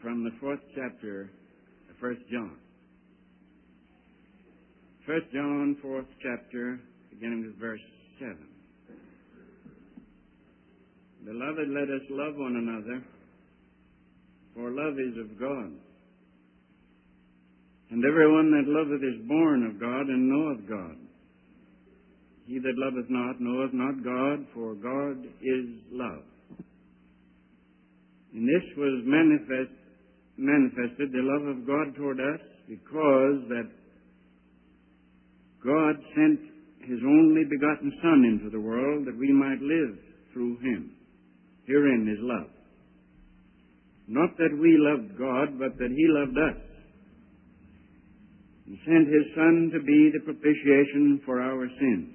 from the 4th chapter of 1 John. 1 John, 4th chapter, beginning with verse 7. Beloved, let us love one another, for love is of God. And everyone that loveth is born of God and knoweth God. He that loveth not knoweth not God, for God is love. And this was manifested, the love of God toward us, because that God sent His only begotten Son into the world that we might live through Him. Herein is love. Not that we loved God, but that He loved us. He sent His Son to be the propitiation for our sins.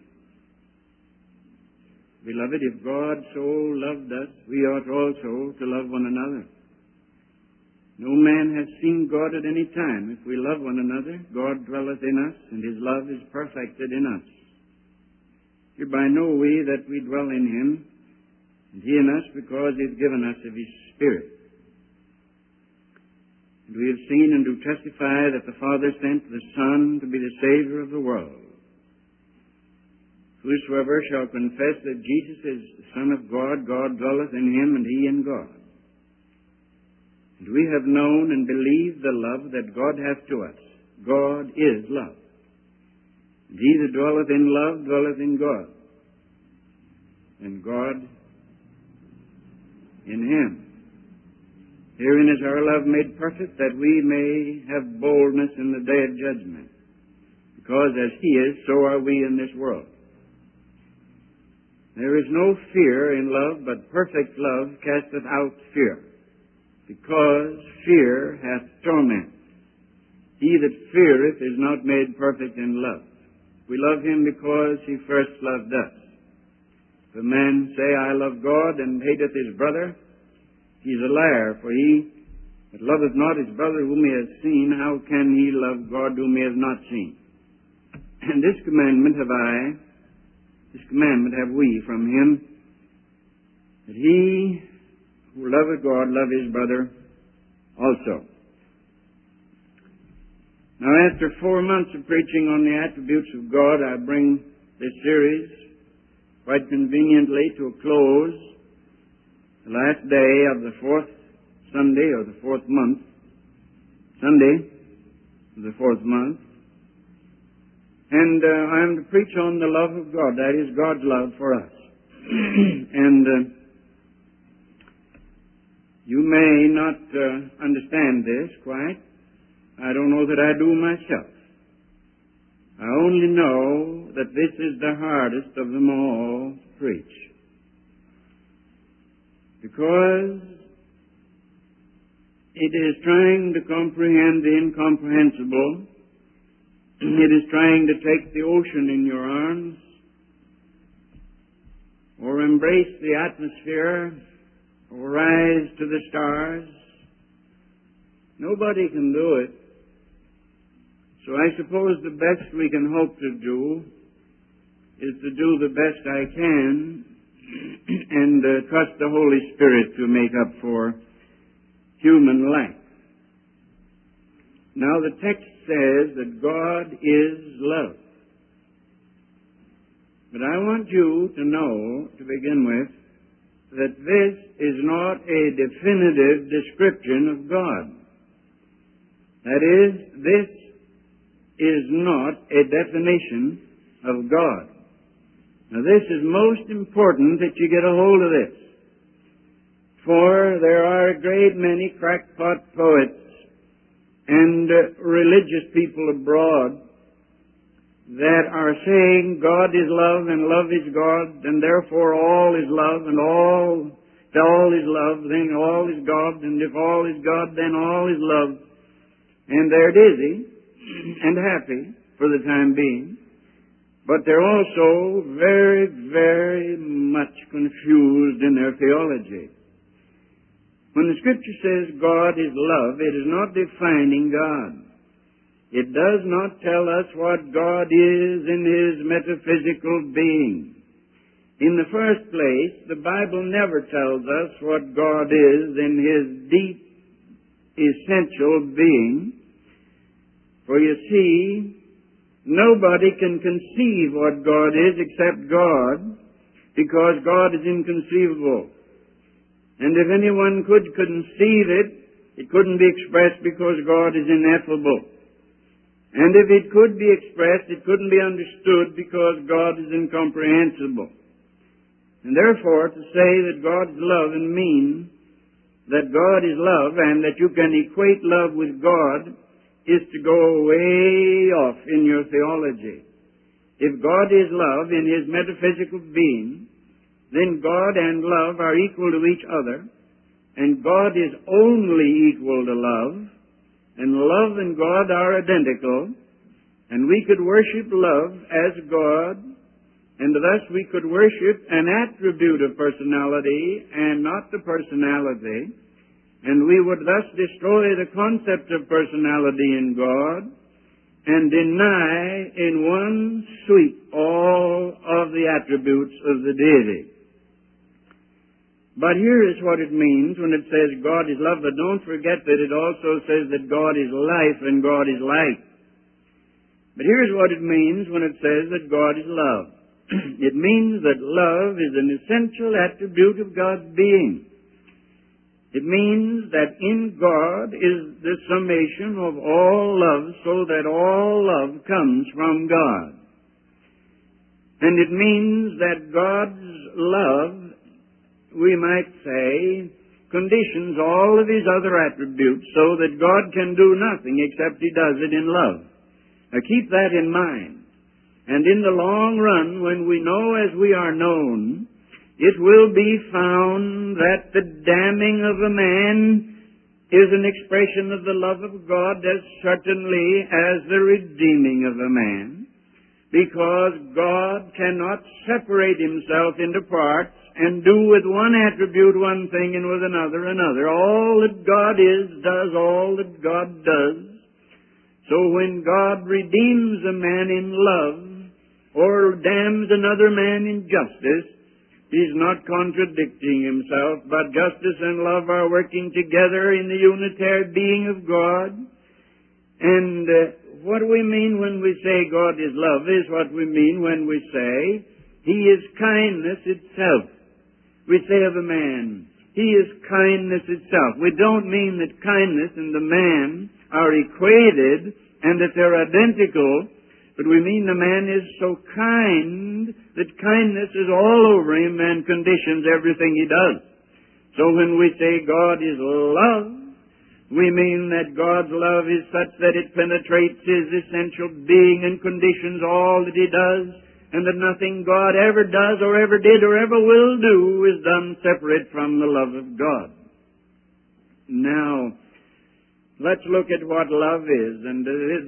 Beloved, if God so loved us, we ought also to love one another. No man hath seen God at any time. If we love one another, God dwelleth in us, and His love is perfected in us. Hereby know we that we dwell in Him, and He in us, because He hath given us of His Spirit. And we have seen and do testify that the Father sent the Son to be the Savior of the world. Whosoever shall confess that Jesus is the Son of God, God dwelleth in him, and he in God. And we have known and believed the love that God hath to us. God is love. And he that dwelleth in love dwelleth in God, and God in him. Herein is our love made perfect, that we may have boldness in the day of judgment. Because as He is, so are we in this world. There is no fear in love, but perfect love casteth out fear, because fear hath torment. He that feareth is not made perfect in love. We love Him because He first loved us. If a man say, I love God, and hateth his brother, he is a liar, for he that loveth not his brother whom he hath seen, how can he love God whom he hath not seen? And this commandment have we from Him, that he who loveth God love his brother also. Now, after 4 months of preaching on the attributes of God, I bring this series quite conveniently to a close, the last day of the 4th Sunday, or the 4th month, Sunday of the 4th month. And I am to preach on the love of God. That is God's love for us. And you may not understand this quite. I don't know that I do myself. I only know that this is the hardest of them all to preach. Because it is trying to comprehend the incomprehensible. It is trying to take the ocean in your arms, or embrace the atmosphere, or rise to the stars. Nobody can do it. So I suppose the best we can hope to do is to do the best I can and trust the Holy Spirit to make up for human lack. Now the text says that God is love. But I want you to know, to begin with, that this is not a definitive description of God. That is, this is not a definition of God. Now this is most important that you get a hold of this. For there are a great many crackpot poets and religious people abroad that are saying God is love and love is God, and therefore all is love, and all is love, then all is God, and if all is God, then all is love. And they're dizzy and happy for the time being, but they're also very, very much confused in their theology. When the Scripture says God is love, it is not defining God. It does not tell us what God is in His metaphysical being. In the first place, the Bible never tells us what God is in His deep essential being. For you see, nobody can conceive what God is except God, because God is inconceivable. And if anyone could conceive it, it couldn't be expressed because God is ineffable. And if it could be expressed, it couldn't be understood because God is incomprehensible. And therefore, to say that God is love and mean that God is love and that you can equate love with God is to go way off in your theology. If God is love in His metaphysical being, then God and love are equal to each other, and God is only equal to love, and love and God are identical, and we could worship love as God, and thus we could worship an attribute of personality and not the personality, and we would thus destroy the concept of personality in God and deny in one sweep all of the attributes of the deity. But here is what it means when it says God is love, but don't forget that it also says that God is life and God is light. But here's what it means when it says that God is love. It means that love is an essential attribute of God's being. It means that in God is the summation of all love, so that all love comes from God. And it means that God's love, we might say, conditions all of His other attributes so that God can do nothing except He does it in love. Now keep that in mind. And in the long run, when we know as we are known, it will be found that the damning of a man is an expression of the love of God as certainly as the redeeming of a man, because God cannot separate Himself into parts and do with one attribute one thing and with another another. All that God is does all that God does. So when God redeems a man in love or damns another man in justice, He's not contradicting Himself, but justice and love are working together in the unitary being of God. And what we mean when we say God is love is what we mean when we say He is kindness itself. We say of a man, he is kindness itself. We don't mean that kindness and the man are equated and that they're identical, but we mean the man is so kind that kindness is all over him and conditions everything he does. So when we say God is love, we mean that God's love is such that it penetrates His essential being and conditions all that He does, and that nothing God ever does or ever did or ever will do is done separate from the love of God. Now, let's look at what love is, and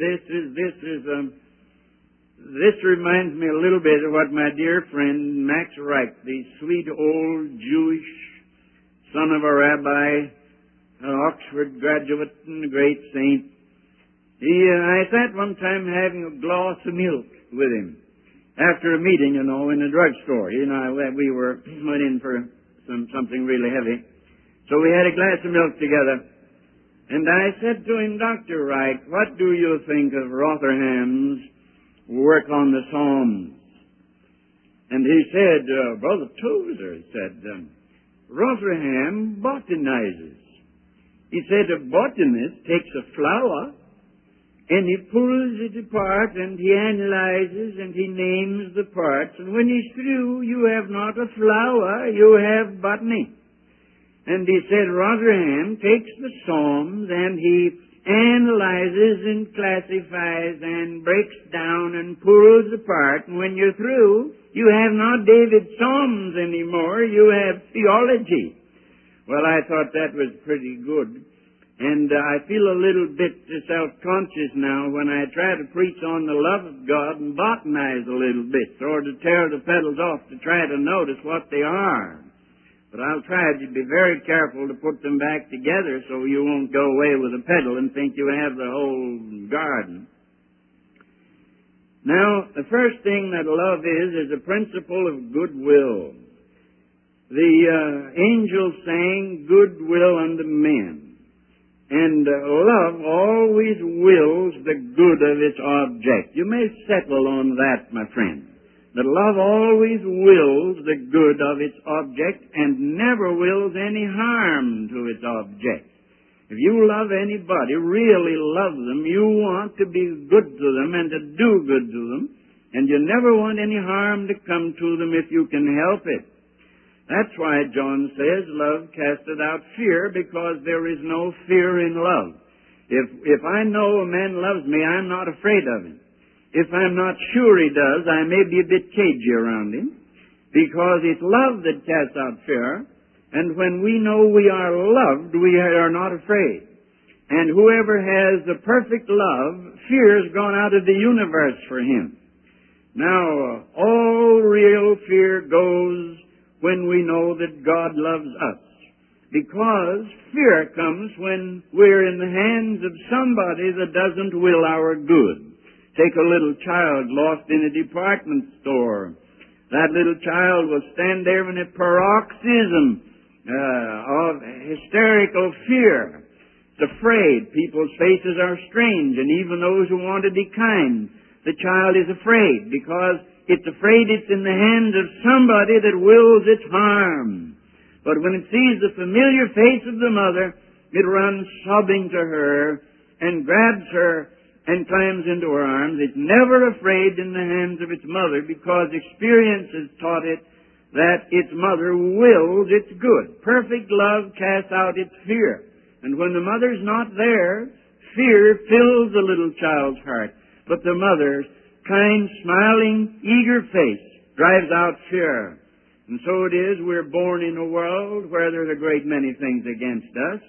this reminds me a little bit of what my dear friend Max Reich, the sweet old Jewish son of a rabbi, an Oxford graduate and a great saint. I sat one time having a glass of milk with him after a meeting, in a drugstore. We went in for something really heavy. So we had a glass of milk together. And I said to him, Dr. Reich, what do you think of Rotherham's work on the Psalms? And he said, Brother Tozer, he said, Rotherham botanizes. He said a botanist takes a flower and he pulls it apart and he analyzes and he names the parts. And when he's through, you have not a flower, you have botany. And he said Rotherham takes the Psalms and he analyzes and classifies and breaks down and pulls apart. And when you're through, you have not David's Psalms anymore, you have theology. Well, I thought that was pretty good. And I feel a little bit self-conscious now when I try to preach on the love of God and botanize a little bit, or to tear the petals off to try to notice what they are. But I'll try to be very careful to put them back together so you won't go away with a petal and think you have the whole garden. Now, the first thing that love is a principle of goodwill. The angel sang goodwill unto men. And love always wills the good of its object. You may settle on that, my friend. That love always wills the good of its object and never wills any harm to its object. If you love anybody, really love them, you want to be good to them and to do good to them, and you never want any harm to come to them if you can help it. That's why John says, love casteth out fear, because there is no fear in love. If I know a man loves me, I'm not afraid of him. If I'm not sure he does, I may be a bit cagey around him, because it's love that casts out fear, and when we know we are loved, we are not afraid. And whoever has the perfect love, fear has gone out of the universe for him. Now, all real fear goes when we know that God loves us. Because fear comes when we're in the hands of somebody that doesn't will our good. Take a little child lost in a department store. That little child will stand there in a paroxysm of hysterical fear. It's afraid. People's faces are strange, and even those who want to be kind, the child is afraid because it's afraid it's in the hands of somebody that wills its harm. But when it sees the familiar face of the mother, it runs sobbing to her and grabs her and climbs into her arms. It's never afraid in the hands of its mother because experience has taught it that its mother wills its good. Perfect love casts out its fear. And when the mother's not there, fear fills the little child's heart. But the mother's kind, smiling, eager face drives out fear. And so it is, we're born in a world where there's a great many things against us.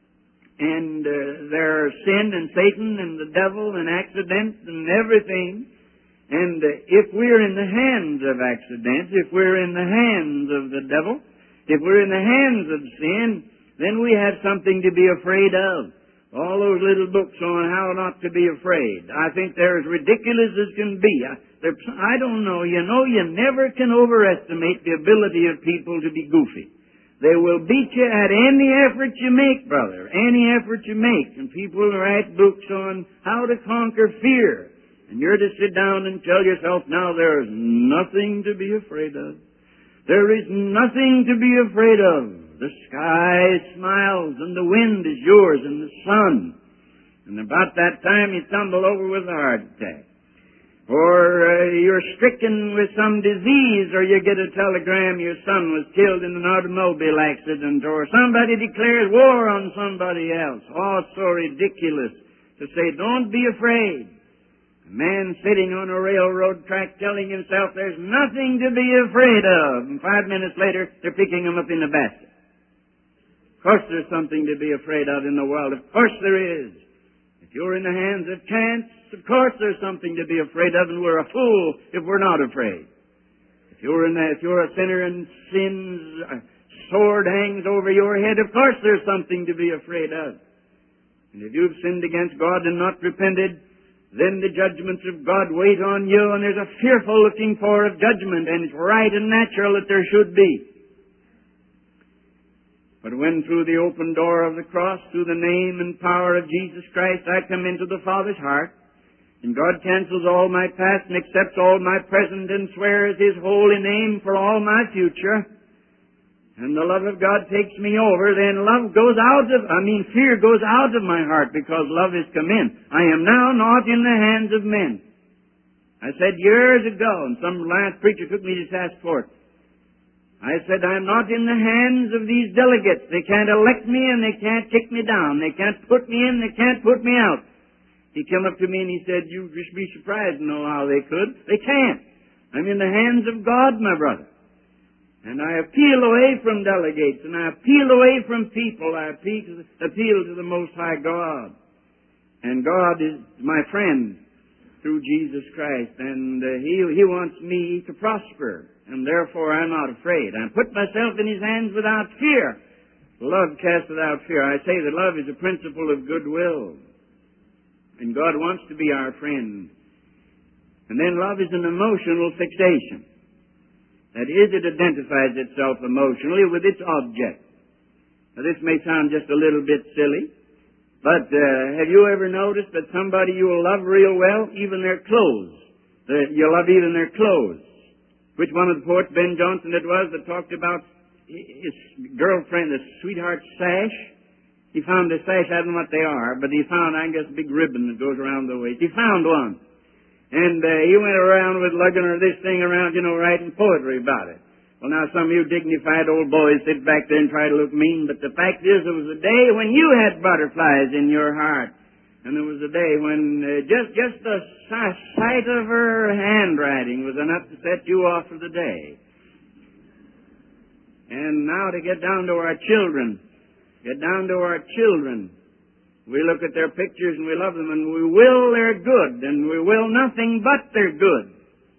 And there are sin and Satan and the devil and accidents and everything. And if we're in the hands of accidents, if we're in the hands of the devil, if we're in the hands of sin, then we have something to be afraid of. All those little books on how not to be afraid, I think they're as ridiculous as can be. I don't know. You know, you never can overestimate the ability of people to be goofy. They will beat you at any effort you make, brother, any effort you make. And people write books on how to conquer fear. And you're to sit down and tell yourself, now there's nothing to be afraid of. There is nothing to be afraid of. The sky smiles, and the wind is yours, and the sun. And about that time you tumble over with a heart attack. Or you're stricken with some disease, or you get a telegram your son was killed in an automobile accident, or somebody declares war on somebody else. Oh, so ridiculous to say, don't be afraid. A man sitting on a railroad track telling himself there's nothing to be afraid of. And 5 minutes later, they're picking him up in a basket. Of course there's something to be afraid of in the world. Of course there is. If you're in the hands of chance, of course there's something to be afraid of, and we're a fool if we're not afraid. If you're a sinner and sin's sword hangs over your head, of course there's something to be afraid of. And if you've sinned against God and not repented, then the judgments of God wait on you, and there's a fearful looking for of judgment, and it's right and natural that there should be. But when through the open door of the cross, through the name and power of Jesus Christ, I come into the Father's heart, and God cancels all my past and accepts all my present and swears His holy name for all my future, and the love of God takes me over, then fear goes out of my heart because love has come in. I am now not in the hands of men. I said years ago, and some last preacher took me to task for it, I said, I'm not in the hands of these delegates. They can't elect me and they can't kick me down. They can't put me in, they can't put me out. He came up to me and he said, you'd just be surprised to know how they could. They can't. I'm in the hands of God, my brother. And I appeal away from delegates, and I appeal away from people. I appeal to the Most High God. And God is my friend through Jesus Christ, and He wants me to prosper. And therefore I'm not afraid. I put myself in His hands without fear. Love casteth out fear. I say that love is a principle of goodwill. And God wants to be our friend. And then love is an emotional fixation. That is, it identifies itself emotionally with its object. Now this may sound just a little bit silly, But have you ever noticed that somebody you will love real well, even their clothes? You love even their clothes. Which one of the poets, Ben Jonson it was, that talked about his girlfriend, the sweetheart sash? He found a sash, I don't know what they are, but he found, I guess, a big ribbon that goes around the waist. He found one. And he went around with lugging her this thing around, writing poetry about it. Well, now, some of you dignified old boys sit back there and try to look mean, but the fact is there was a day when you had butterflies in your heart. And there was a day when just the sight of her handwriting was enough to set you off for the day. And now to get down to our children. We look at their pictures and we love them, and we will they're good, and we will nothing but they're good.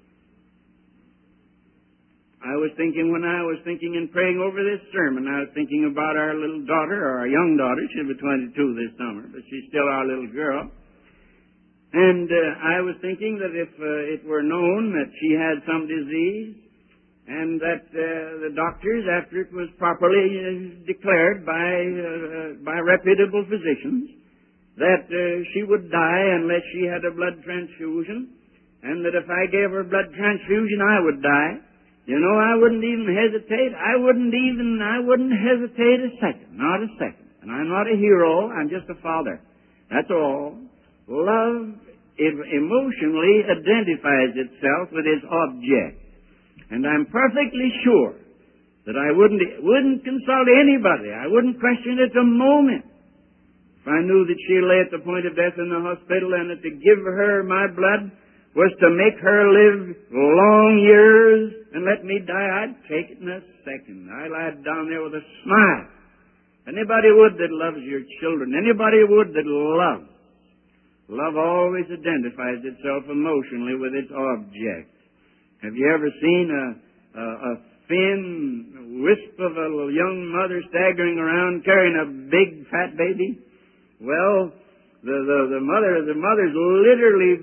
I was thinking in praying over this sermon, I was thinking about our little daughter, or our young daughter. She'll be 22 this summer, but she's still our little girl. And I was thinking that if it were known that she had some disease, and that the doctors, after it was properly declared by reputable physicians, that she would die unless she had a blood transfusion, and that if I gave her a blood transfusion, I would die. I wouldn't even hesitate. I wouldn't hesitate a second, not a second. And I'm not a hero. I'm just a father. That's all. Love emotionally identifies itself with its object. And I'm perfectly sure that I wouldn't consult anybody. I wouldn't question it a moment. If I knew that she lay at the point of death in the hospital, and that to give her my blood was to make her live long years and let me die, I'd take it in a second. I lied down there with a smile. Anybody would that loves your children. Anybody would that loves. Love always identifies itself emotionally with its object. Have you ever seen a thin wisp of a little young mother staggering around carrying a big fat baby? Well, the mother's literally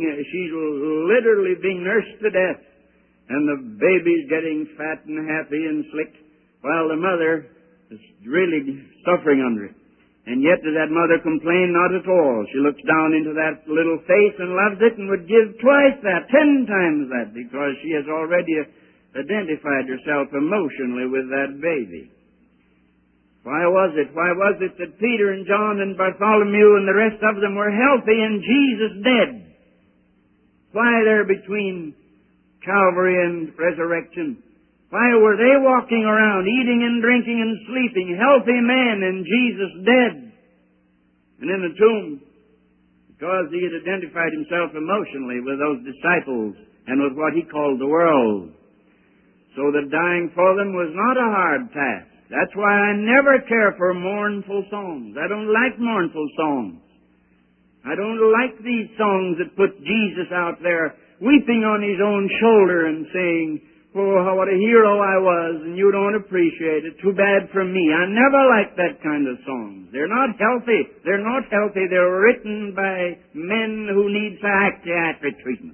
being nursed to death, and the baby's getting fat and happy and slick, while the mother is really suffering under it. And yet does that mother complain? Not at all. She looks down into that little face and loves it, and would give twice that, 10 times that, because she has already identified herself emotionally with that baby. Why was it that Peter and John and Bartholomew and the rest of them were healthy and Jesus dead? Why there between Calvary and resurrection? Why were they walking around, eating and drinking and sleeping, healthy men, and Jesus dead? And in the tomb, because he had identified himself emotionally with those disciples and with what he called the world. So that dying for them was not a hard task. That's why I never care for mournful songs. I don't like mournful songs. I don't like these songs that put Jesus out there weeping on his own shoulder and saying, "Oh, what a hero I was, and you don't appreciate it. Too bad for me." I never liked that kind of songs. They're not healthy. They're not healthy. They're written by men who need psychiatric treatment.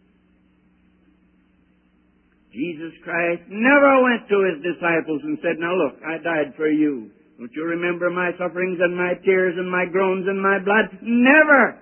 Jesus Christ never went to his disciples and said, "Now look, I died for you. Don't you remember my sufferings and my tears and my groans and my blood?" Never!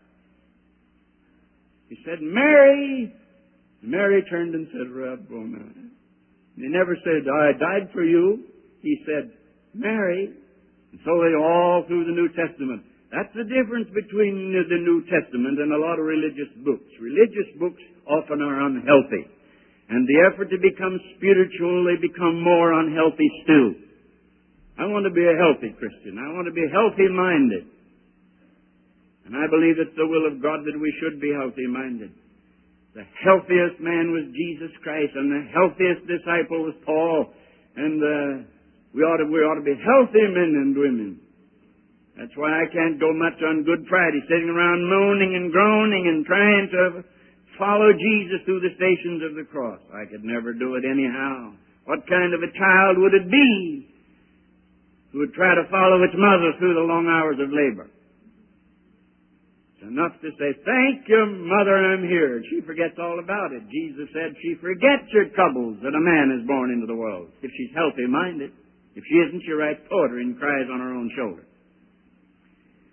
He said, "Mary." Mary turned and said, "Rabboni." He never said, "I died for you." He said, "Mary." And so they all through the New Testament. That's the difference between the New Testament and a lot of religious books. Religious books often are unhealthy. And the effort to become spiritual, they become more unhealthy still. I want to be a healthy Christian. I want to be healthy-minded. And I believe it's the will of God that we should be healthy-minded. The healthiest man was Jesus Christ, and the healthiest disciple was Paul. And we ought to be healthy men and women. That's why I can't go much on Good Friday, sitting around moaning and groaning and trying to follow Jesus through the stations of the cross. I could never do it anyhow. What kind of a child would it be who would try to follow its mother through the long hours of labor? It's enough to say, "Thank you, Mother, I'm here." She forgets all about it. Jesus said she forgets her troubles that a man is born into the world, if she's healthy-minded. If she isn't, she writes poetry and cries on her own shoulder.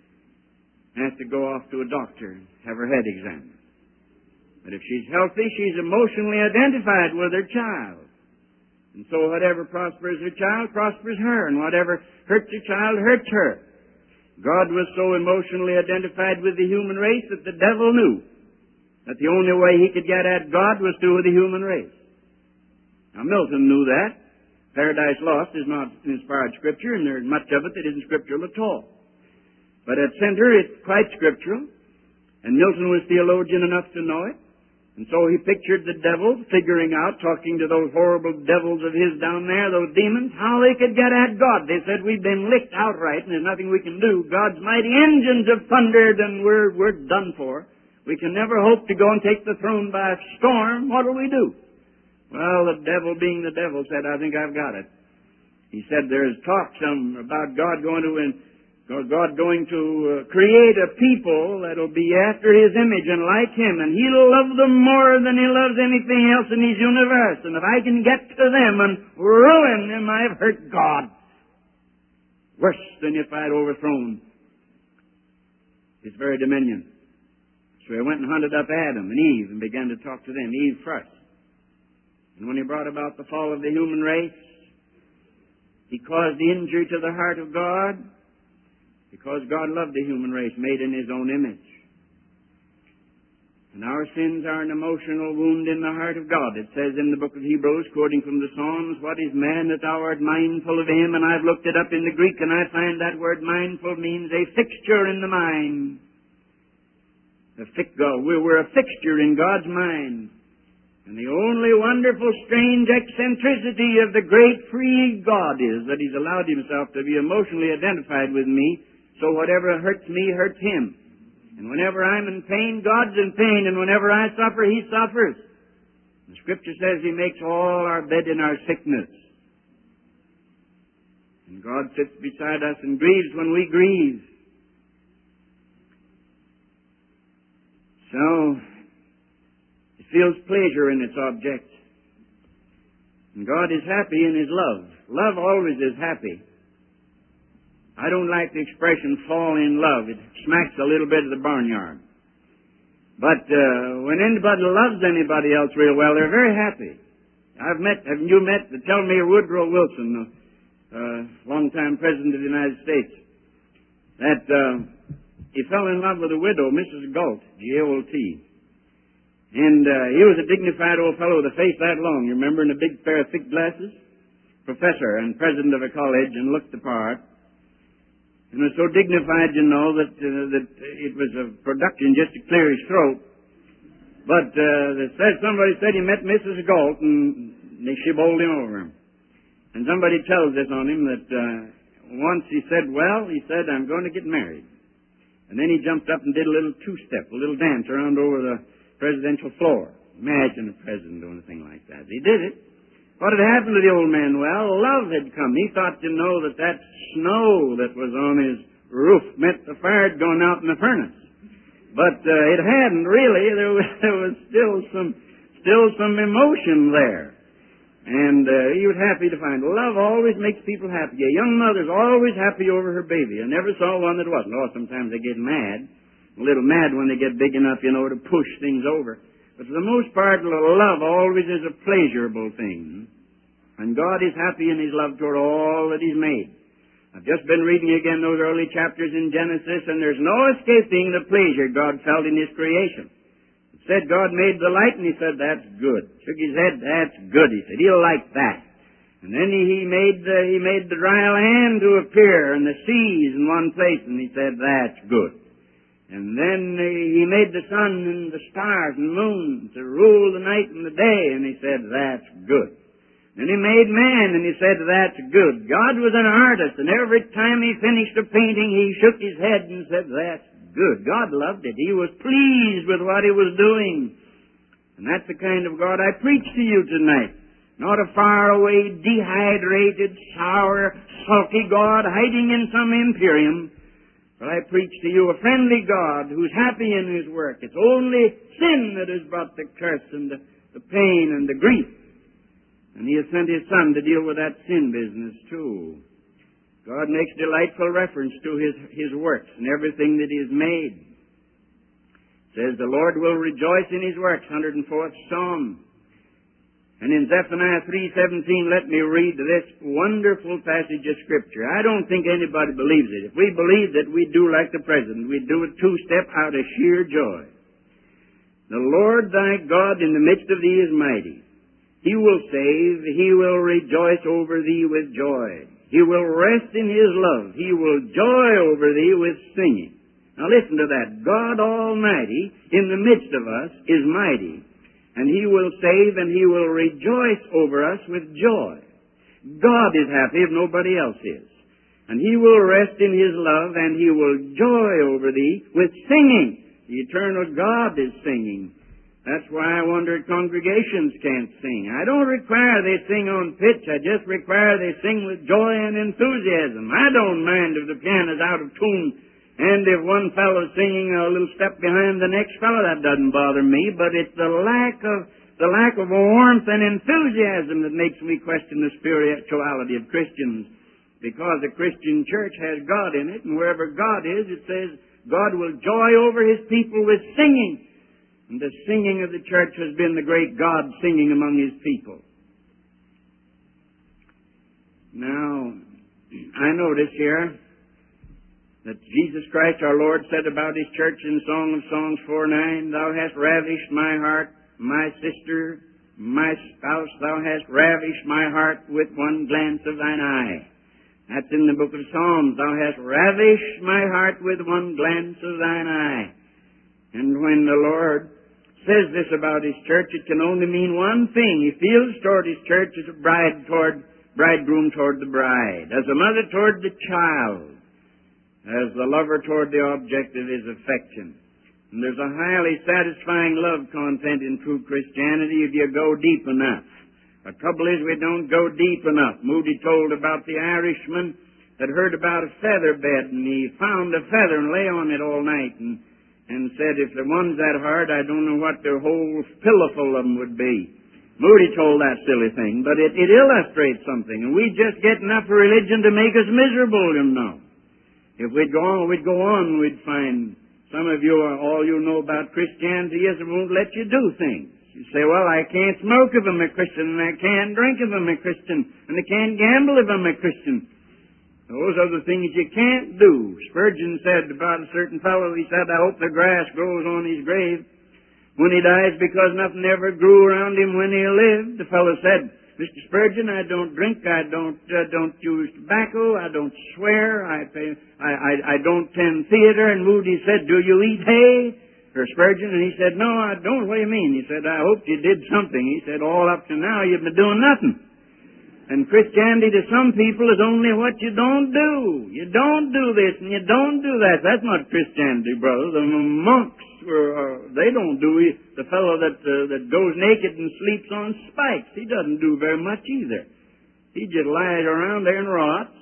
has to go off to a doctor and have her head examined. But if she's healthy, she's emotionally identified with her child. And so whatever prospers her child prospers her, and whatever hurts her child hurts her. God was so emotionally identified with the human race that the devil knew that the only way he could get at God was through the human race. Now Milton knew that. Paradise Lost is not inspired scripture, and there's much of it that isn't scriptural at all. But at center, it's quite scriptural, and Milton was theologian enough to know it. And so he pictured the devil figuring out, talking to those horrible devils of his down there, those demons, how they could get at God. They said, we've been licked outright and there's nothing we can do. God's mighty engines have thundered and we're done for. We can never hope to go and take the throne by storm. What'll we do? Well, the devil being the devil said, I think I've got it. He said there's talk about God going to create a people that'll be after His image and like Him, and He'll love them more than He loves anything else in His universe. And if I can get to them and ruin them, I've hurt God. Worse than if I'd overthrown His very dominion. So he went and hunted up Adam and Eve and began to talk to them, Eve first. And when he brought about the fall of the human race, he caused the injury to the heart of God, because God loved the human race, made in His own image. And our sins are an emotional wound in the heart of God. It says in the book of Hebrews, quoting from the Psalms, what is man that thou art mindful of him? And I've looked it up in the Greek, and I find that word mindful means a fixture in the mind. We're a fixture in God's mind. And the only wonderful, strange eccentricity of the great free God is that He's allowed Himself to be emotionally identified with me, so whatever hurts me hurts Him. And whenever I'm in pain, God's in pain, and whenever I suffer, He suffers. The Scripture says He makes all our bed in our sickness. And God sits beside us and grieves when we grieve. So, it feels pleasure in its object. And God is happy in His love. Love always is happy. I don't like the expression fall in love. It smacks a little bit of the barnyard. But when anybody loves anybody else real well, they're very happy. Haven't you met Woodrow Wilson, longtime President of the United States? That he fell in love with a widow, Mrs. Galt, G-A-O-L-T. And he was a dignified old fellow with a face that long, you remember, and a big pair of thick glasses. Professor and president of a college, and looked the part. And was so dignified, you know, that it was a production just to clear his throat. But somebody said he met Mrs. Galt, and she bowled him over. And somebody tells this on him that once he said, I'm going to get married. And then he jumped up and did a little two-step, a little dance around over the presidential floor. Imagine a president doing a thing like that. He did it. What had happened to the old man? Well, love had come. He thought to know that snow that was on his roof meant the fire had gone out in the furnace. But it hadn't really. There was still some emotion there. And he was happy to find love always makes people happy. A young mother's always happy over her baby. I never saw one that wasn't. Oh, sometimes they get mad. A little mad when they get big enough, you know, to push things over. But for the most part, love always is a pleasurable thing. And God is happy in His love toward all that He's made. I've just been reading again those early chapters in Genesis, and there's no escaping the pleasure God felt in His creation. It said God made the light, and He said, that's good. Shook His head, that's good. He said, He'll like that. And then He made the dry land to appear, and the seas in one place, and He said, that's good. And then He made the sun and the stars and moon to rule the night and the day, and He said, that's good. Then He made man, and He said, that's good. God was an artist, and every time He finished a painting, He shook His head and said, that's good. God loved it. He was pleased with what He was doing. And that's the kind of God I preach to you tonight. Not a faraway, dehydrated, sour, sulky God hiding in some empyrean. But I preach to you a friendly God who's happy in His work. It's only sin that has brought the curse and the pain and the grief. And He has sent His Son to deal with that sin business too. God makes delightful reference to His works and everything that He has made. It says, the Lord will rejoice in His works, 104th Psalm. And in Zephaniah 3:17, let me read this wonderful passage of Scripture. I don't think anybody believes it. If we believed it, we'd do like the President. We'd do it two-step out of sheer joy. The Lord thy God in the midst of thee is mighty. He will save. He will rejoice over thee with joy. He will rest in His love. He will joy over thee with singing. Now listen to that. God Almighty in the midst of us is mighty. And He will save and He will rejoice over us with joy. God is happy if nobody else is. And He will rest in His love and He will joy over thee with singing. The eternal God is singing. That's why I wonder congregations can't sing. I don't require they sing on pitch. I just require they sing with joy and enthusiasm. I don't mind if the piano's out of tune. And if one fellow's singing a little step behind the next fellow, that doesn't bother me. But it's the lack of warmth and enthusiasm that makes me question the spirituality of Christians. Because a Christian church has God in it, and wherever God is, it says God will joy over His people with singing. And the singing of the church has been the great God singing among His people. Now, I notice here that Jesus Christ our Lord said about His church in Song of Songs 4:9, Thou hast ravished my heart, my sister, my spouse, Thou hast ravished my heart with one glance of Thine eye. That's in the book of Psalms. Thou hast ravished my heart with one glance of Thine eye. And when the Lord says this about His church, it can only mean one thing. He feels toward His church as a bridegroom toward the bride, as a mother toward the child, as the lover toward the object of his affection. And there's a highly satisfying love content in true Christianity if you go deep enough. The trouble is we don't go deep enough. Moody told about the Irishman that heard about a feather bed, and he found a feather and lay on it all night, and said, if the one's that hard, I don't know what the whole pillowful of them would be. Moody told that silly thing, but it illustrates something, and we just get enough of religion to make us miserable, you know. If we'd go on, we'd find some of you, all you know about Christianity is it won't let you do things. You say, well, I can't smoke if I'm a Christian, and I can't drink if I'm a Christian, and I can't gamble if I'm a Christian. Those are the things you can't do. Spurgeon said about a certain fellow, he said, I hope the grass grows on his grave when he dies because nothing ever grew around him when he lived. The fellow said, Mr. Spurgeon, I don't drink, I don't use tobacco, I don't swear, I don't attend theater. And Moody said, do you eat hay? Or Spurgeon, and he said, no, I don't. What do you mean? He said, I hope you did something. He said, all up to now you've been doing nothing. And Christianity to some people is only what you don't do. You don't do this and you don't do that. That's not Christianity, brother. The monks, they don't do it. The fellow that goes naked and sleeps on spikes, he doesn't do very much either. He just lies around there and rots.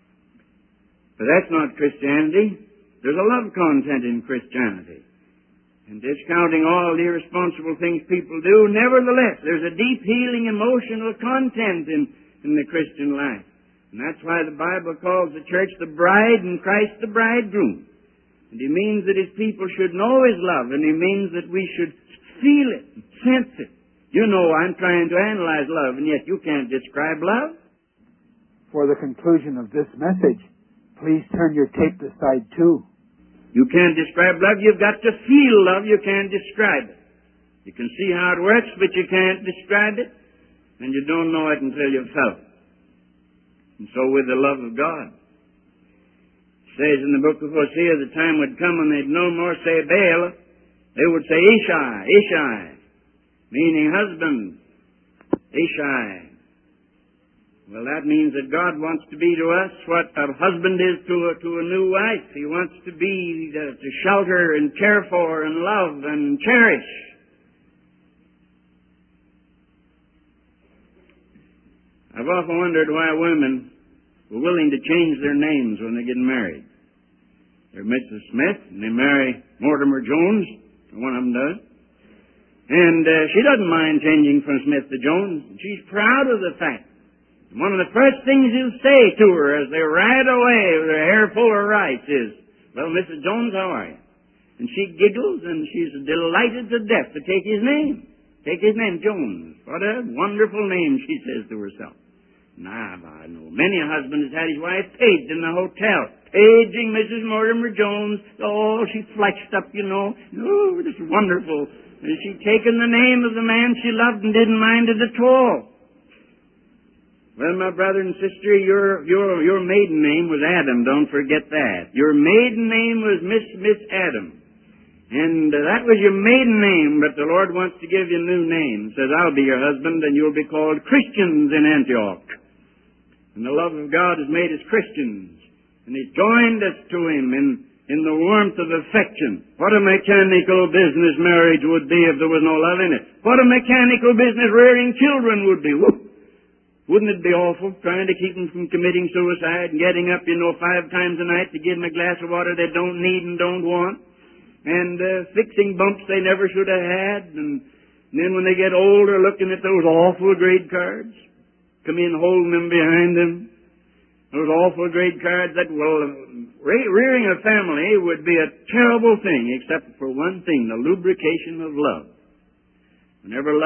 But that's not Christianity. There's a love content in Christianity. And discounting all the irresponsible things people do, nevertheless, there's a deep healing emotional content in the Christian life. And that's why the Bible calls the church the bride and Christ the bridegroom. And He means that His people should know His love, and He means that we should feel it, sense it. You know, I'm trying to analyze love, and yet you can't describe love. For the conclusion of this message, please turn your tape to side 2. You can't describe love. You've got to feel love. You can't describe it. You can see how it works, but you can't describe it. And you don't know it until you've felt it. And so with the love of God. It says in the book of Hosea, the time would come when they'd no more say Baal. They would say Ishai, Ishai, meaning husband, Ishai. Well, that means that God wants to be to us what a husband is to a new wife. He wants to be to shelter and care for and love and cherish. I've often wondered why women were willing to change their names when they get married. They're Mrs. Smith, and they marry Mortimer Jones, one of them does. And she doesn't mind changing from Smith to Jones. She's proud of the fact. One of the first things he'll say to her as they ride away with her hair full of rice is, "Well, Mrs. Jones, how are you?" And she giggles, and she's delighted to death to take his name. Take his name, Jones. What a wonderful name, she says to herself. Now, I know many a husband has had his wife paged in the hotel. Paging Mrs. Mortimer Jones. Oh, she flushed up, you know. Oh, this is wonderful. And she'd taken the name of the man she loved and didn't mind it at all. Well, my brother and sister, your maiden name was Adam. Don't forget that. Your maiden name was Miss Adam. And that was your maiden name, but the Lord wants to give you a new name. Says, "I'll be your husband, and you'll be called Christians in Antioch." And the love of God has made us Christians. And He's joined us to Him in the warmth of affection. What a mechanical business marriage would be if there was no love in it. What a mechanical business rearing children would be. Whoop. Wouldn't it be awful, trying to keep them from committing suicide and getting up, 5 times a night to give them a glass of water they don't need and don't want? And fixing bumps they never should have had. And then when they get older, looking at those awful grade cards, come in holding them behind them. Those awful grade cards that, rearing a family would be a terrible thing, except for one thing, the lubrication of love. Whenever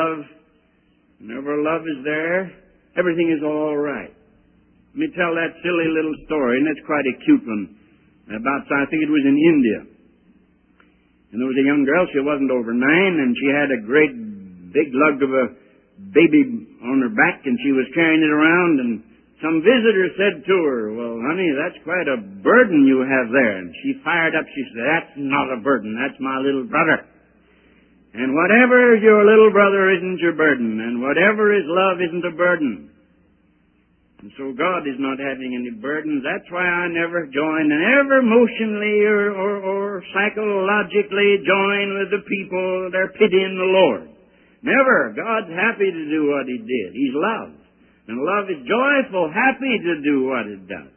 love is there, everything is all right. Let me tell that silly little story, and it's quite a cute one, I think it was in India. And there was a young girl, she wasn't over 9, and she had a great big lug of a baby on her back, and she was carrying it around, and some visitor said to her, "Well, honey, that's quite a burden you have there." And she fired up, she said, "That's not a burden, that's my little brother. And whatever is your little brother isn't your burden, and whatever is love isn't a burden." And so God is not having any burdens. That's why I never join, and never emotionally or psychologically join with the people that are pitying the Lord. Never. God's happy to do what He did. He's love. And love is joyful, happy to do what it does.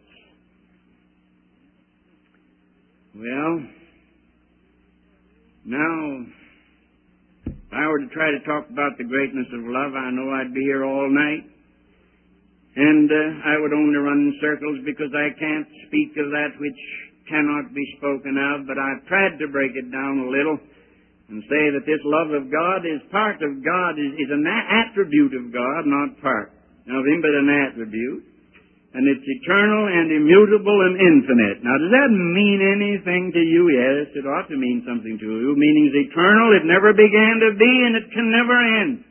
Well, now, if I were to try to talk about the greatness of love, I know I'd be here all night. And I would only run in circles because I can't speak of that which cannot be spoken of, but I've tried to break it down a little and say that this love of God is part of God, is an attribute of God, not part of Him, but an attribute. And it's eternal and immutable and infinite. Now, does that mean anything to you? Yes, it ought to mean something to you. Meaning it's eternal, it never began to be, and it can never end.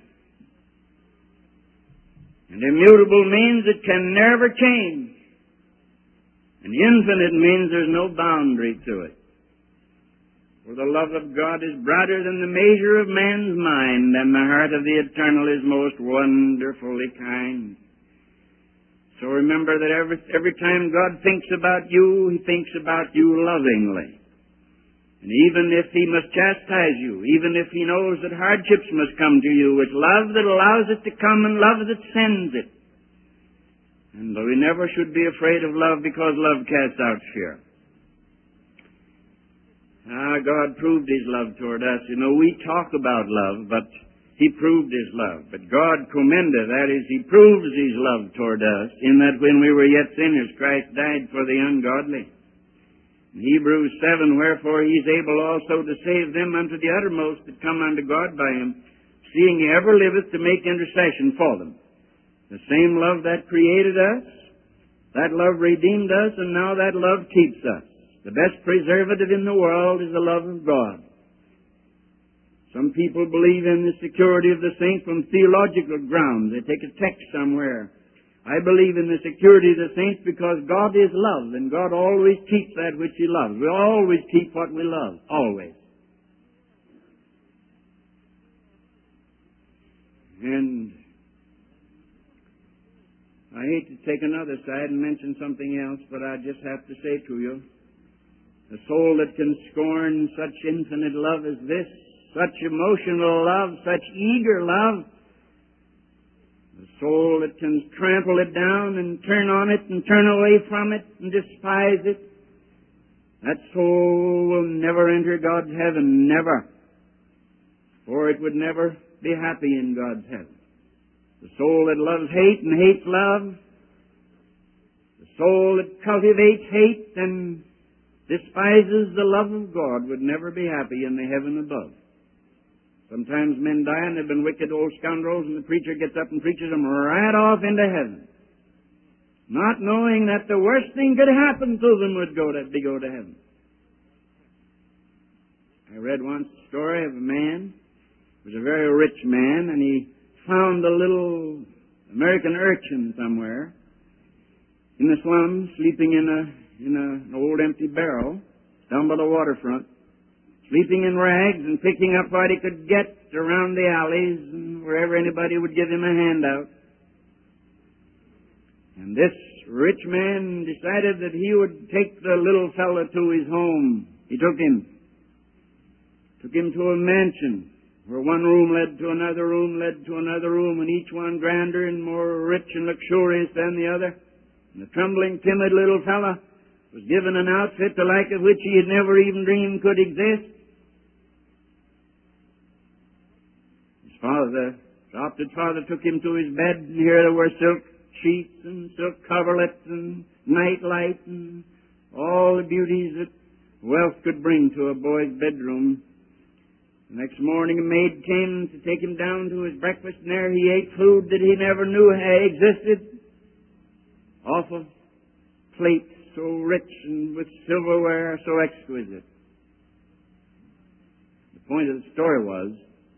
And immutable means it can never change. And infinite means there's no boundary to it. For the love of God is broader than the measure of man's mind, and the heart of the eternal is most wonderfully kind. So remember that every time God thinks about you, He thinks about you lovingly. And even if He must chastise you, even if He knows that hardships must come to you, it's love that allows it to come and love that sends it. And we never should be afraid of love, because love casts out fear. God proved His love toward us. We talk about love, but He proved His love. But God commendeth, that is, He proves His love toward us, in that when we were yet sinners, Christ died for the ungodly. In Hebrews 7, wherefore He is able also to save them unto the uttermost that come unto God by Him, seeing He ever liveth to make intercession for them. The same love that created us, that love redeemed us, and now that love keeps us. The best preservative in the world is the love of God. Some people believe in the security of the saint from theological grounds. They take a text somewhere. I believe in the security of the saints because God is love, and God always keeps that which He loves. We always keep what we love. Always. And I hate to take another side and mention something else, but I just have to say to you, the soul that can scorn such infinite love as this, such emotional love, such eager love, the soul that can trample it down and turn on it and turn away from it and despise it, that soul will never enter God's heaven, never. For it would never be happy in God's heaven. The soul that loves hate and hates love soul that cultivates hate and despises the love of God would never be happy in the heaven above. Sometimes men die and they've been wicked old scoundrels, and the preacher gets up and preaches them right off into heaven, not knowing that the worst thing could happen to them would go to heaven. I read once a story of a man who was a very rich man, and he found a little American urchin somewhere in the slums, sleeping in an old empty barrel down by the waterfront, sleeping in rags and picking up what he could get around the alleys and wherever anybody would give him a handout. And this rich man decided that he would take the little fellow to his home. He took him to a mansion where one room led to another room, led to another room, and each one grander and more rich and luxurious than the other. And the trembling, timid little fellow was given an outfit the like of which he had never even dreamed could exist. His father, adopted father, took him to his bed, and here there were silk sheets and silk coverlets and night light and all the beauties that wealth could bring to a boy's bedroom. The next morning a maid came to take him down to his breakfast, and there he ate food that he never knew existed. Awful plates, so rich and with silverware so exquisite. The point of the story was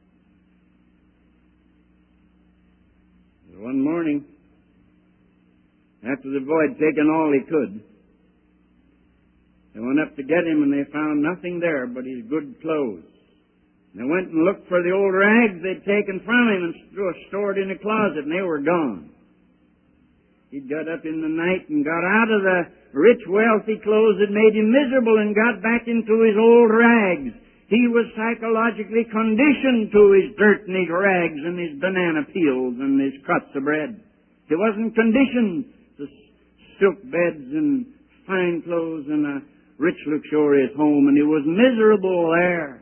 that one morning, after the boy had taken all he could, they went up to get him, and they found nothing there but his good clothes. They went and looked for the old rags they'd taken from him and stored in a closet, and they were gone. He'd got up in the night and got out of the rich, wealthy clothes that made him miserable and got back into his old rags. He was psychologically conditioned to his dirt and his rags and his banana peels and his crusts of bread. He wasn't conditioned to silk beds and fine clothes and a rich, luxurious home, and he was miserable there.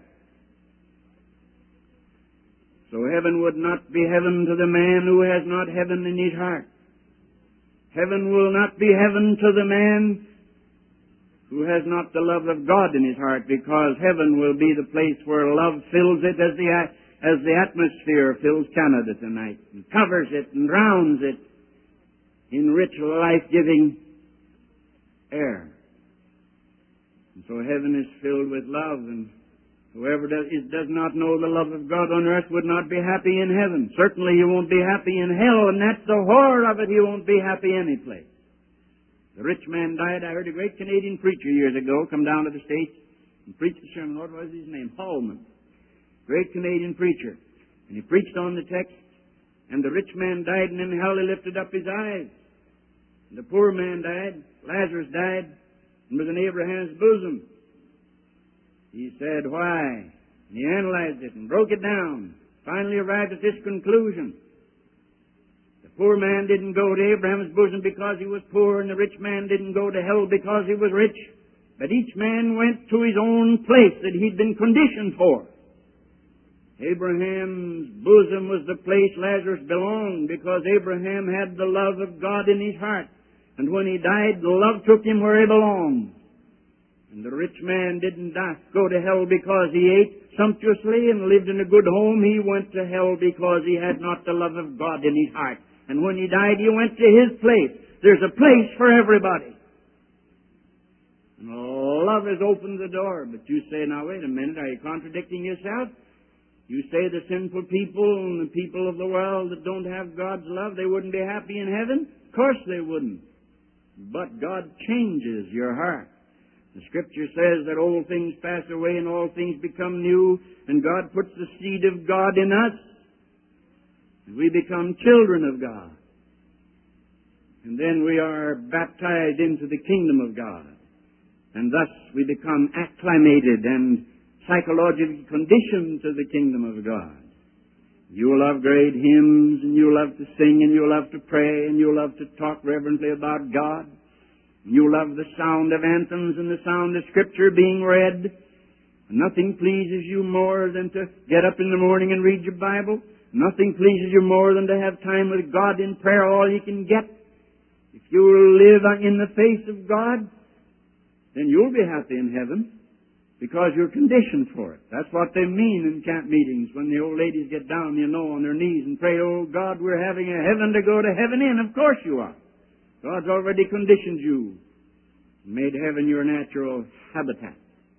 So heaven would not be heaven to the man who has not heaven in his heart. Heaven will not be heaven to the man who has not the love of God in his heart, because heaven will be the place where love fills it as the atmosphere fills Canada tonight, and covers it and drowns it in rich, life-giving air. And so heaven is filled with love, and whoever does not know the love of God on earth would not be happy in heaven. Certainly he won't be happy in hell, and that's the horror of it. He won't be happy any place. The rich man died. I heard a great Canadian preacher years ago come down to the States and preach a sermon. What was his name? Hallman. Great Canadian preacher. And he preached on the text, and the rich man died, and in hell he lifted up his eyes. And the poor man died. Lazarus died and was in Abraham's bosom. He said, why? And he analyzed it and broke it down. Finally arrived at this conclusion. The poor man didn't go to Abraham's bosom because he was poor, and the rich man didn't go to hell because he was rich. But each man went to his own place that he'd been conditioned for. Abraham's bosom was the place Lazarus belonged, because Abraham had the love of God in his heart. And when he died, the love took him where he belonged. And the rich man didn't go to hell because he ate sumptuously and lived in a good home. He went to hell because he had not the love of God in his heart. And when he died, he went to his place. There's a place for everybody. And love has opened the door. But you say, now wait a minute, are you contradicting yourself? You say the sinful people and the people of the world that don't have God's love, they wouldn't be happy in heaven? Of course they wouldn't. But God changes your heart. The Scripture says that old things pass away and all things become new, and God puts the seed of God in us, and we become children of God. And then we are baptized into the kingdom of God, and thus we become acclimated and psychologically conditioned to the kingdom of God. You love great hymns, and you love to sing, and you love to pray, and you love to talk reverently about God. You love the sound of anthems and the sound of Scripture being read. Nothing pleases you more than to get up in the morning and read your Bible. Nothing pleases you more than to have time with God in prayer, all you can get. If you live in the face of God, then you'll be happy in heaven because you're conditioned for it. That's what they mean in camp meetings when the old ladies get down, on their knees and pray, "Oh God, we're having a heaven to go to heaven in." Of course you are. God's already conditioned you, made heaven your natural habitat.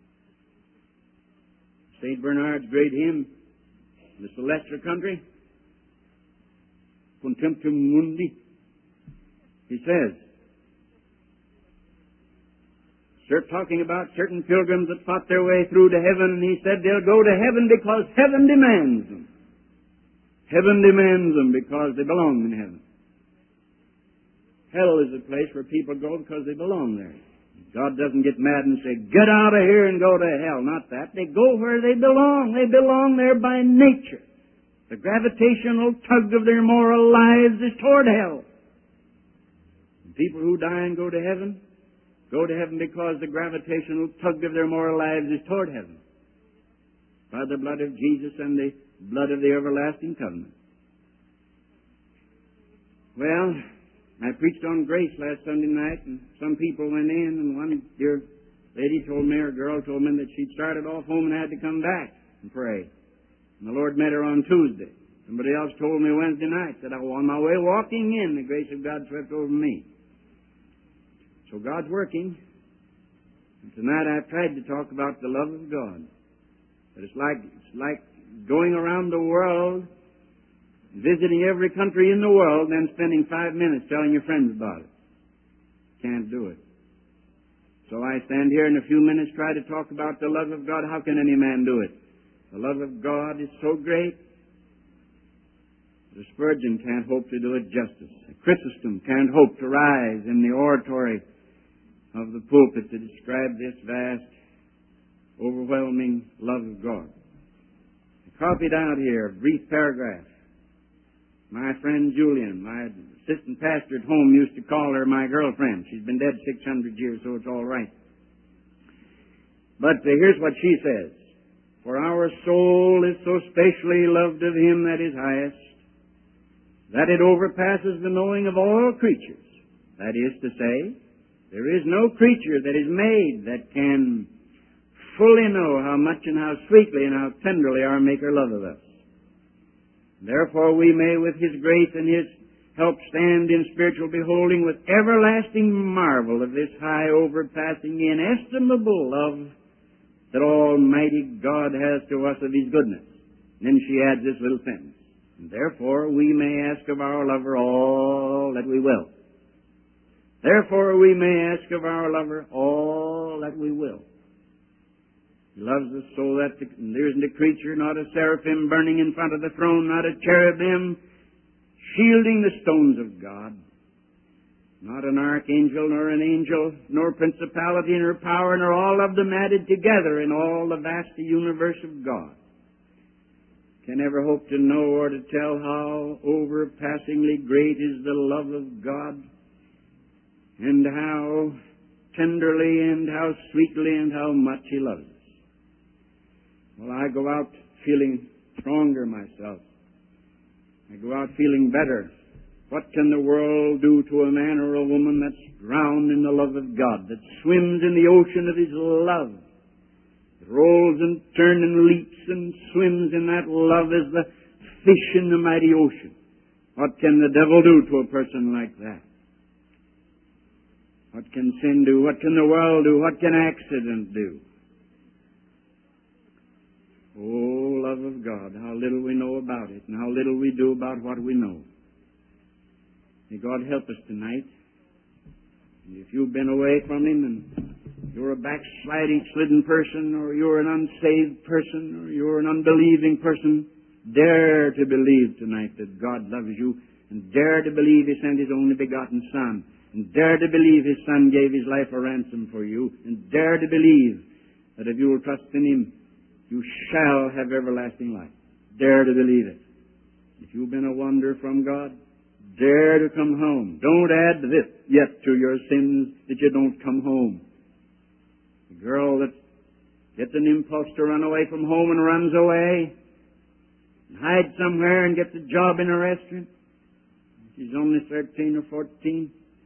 St. Bernard's great hymn, the Celestial Country, Contemptum Mundi, he says, talking about certain pilgrims that fought their way through to heaven, and he said they'll go to heaven because heaven demands them. Heaven demands them because they belong in heaven. Hell is a place where people go because they belong there. God doesn't get mad and say, "Get out of here and go to hell." Not that. They go where they belong. They belong there by nature. The gravitational tug of their moral lives is toward hell. And people who die and go to heaven because the gravitational tug of their moral lives is toward heaven by the blood of Jesus and the blood of the everlasting covenant. Well, I preached on grace last Sunday night, and some people went in, and one dear lady told me, or girl told me, that she'd started off home and had to come back and pray. And the Lord met her on Tuesday. Somebody else told me Wednesday night that I was on my way walking in, the grace of God swept over me. So God's working. And tonight I've tried to talk about the love of God. But it's like going around the world, visiting every country in the world, and then spending 5 minutes telling your friends about it. Can't do it. So I stand here in a few minutes, try to talk about the love of God. How can any man do it? The love of God is so great, the Spurgeon can't hope to do it justice. A Chrysostom can't hope to rise in the oratory of the pulpit to describe this vast, overwhelming love of God. I copied out here a brief paragraph. My friend Julian, my assistant pastor at home, used to call her my girlfriend. She's been dead 600 years, so it's all right. But here's what she says. "For our soul is so specially loved of Him that is highest, that it overpasses the knowing of all creatures. That is to say, there is no creature that is made that can fully know how much and how sweetly and how tenderly our Maker loveth us. Therefore we may with His grace and His help stand in spiritual beholding with everlasting marvel of this high, overpassing, inestimable love that Almighty God has to us of His goodness." And then she adds this little sentence. "And therefore we may ask of our lover all that we will." Therefore we may ask of our lover all that we will. He loves us so that there isn't a creature, not a seraphim burning in front of the throne, not a cherubim shielding the stones of God, not an archangel, nor an angel, nor principality, nor power, nor all of them added together in all the vast universe of God, can ever hope to know or to tell how overpassingly great is the love of God, and how tenderly and how sweetly and how much He loves us. Well, I go out feeling stronger myself. I go out feeling better. What can the world do to a man or a woman that's drowned in the love of God, that swims in the ocean of His love, that rolls and turns and leaps and swims in that love as the fish in the mighty ocean? What can the devil do to a person like that? What can sin do? What can the world do? What can accident do? Oh, love of God, how little we know about it, and how little we do about what we know. May God help us tonight. And if you've been away from Him, and you're a backsliding person, or you're an unsaved person, or you're an unbelieving person, dare to believe tonight that God loves you, and dare to believe He sent His only begotten Son, and dare to believe His Son gave His life a ransom for you, and dare to believe that if you will trust in Him, you shall have everlasting life. Dare to believe it. If you've been a wanderer from God, dare to come home. Don't add this yet to your sins that you don't come home. The girl that gets an impulse to run away from home and runs away, and hides somewhere and gets a job in a restaurant. She's only 13 or 14.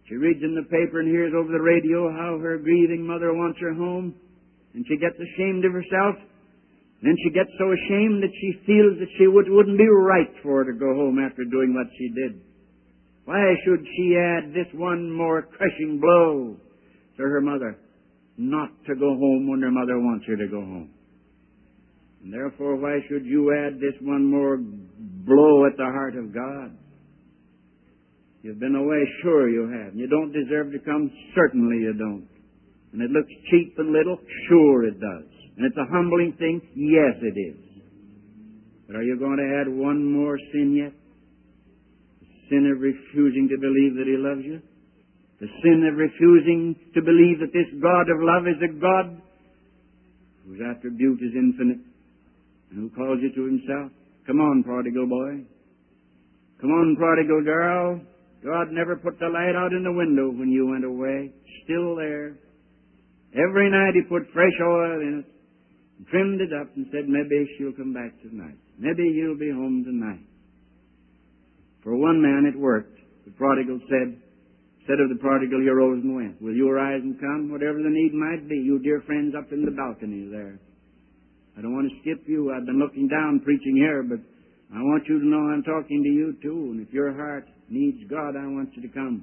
She reads in the paper and hears over the radio how her grieving mother wants her home, and she gets ashamed of herself. Then she gets so ashamed that she feels that she wouldn't be right for her to go home after doing what she did. Why should she add this one more crushing blow to her mother? Not to go home when her mother wants her to go home. And therefore, why should you add this one more blow at the heart of God? You've been away, sure you have. You don't deserve to come, certainly you don't. And it looks cheap and little, sure it does. And it's a humbling thing, yes it is. But are you going to add one more sin yet? The sin of refusing to believe that He loves you? The sin of refusing to believe that this God of love is a God whose attribute is infinite and who calls you to Himself? Come on, prodigal boy. Come on, prodigal girl. God never put the light out in the window when you went away. Still there. Every night He put fresh oil in it, and trimmed it up and said, maybe she'll come back tonight. Maybe he'll be home tonight. For one man it worked. The prodigal said of the prodigal, he arose and went. Will you arise and come? Whatever the need might be. You dear friends up in the balcony there. I don't want to skip you. I've been looking down preaching here, but I want you to know I'm talking to you too. And if your heart needs God, I want you to come.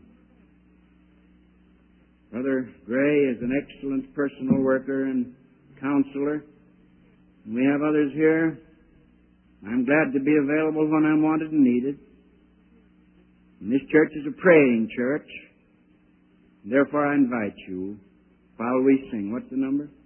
Brother Gray is an excellent personal worker and counselor. And we have others here. I'm glad to be available when I'm wanted and needed. And this church is a praying church. Therefore, I invite you, while we sing. What's the number?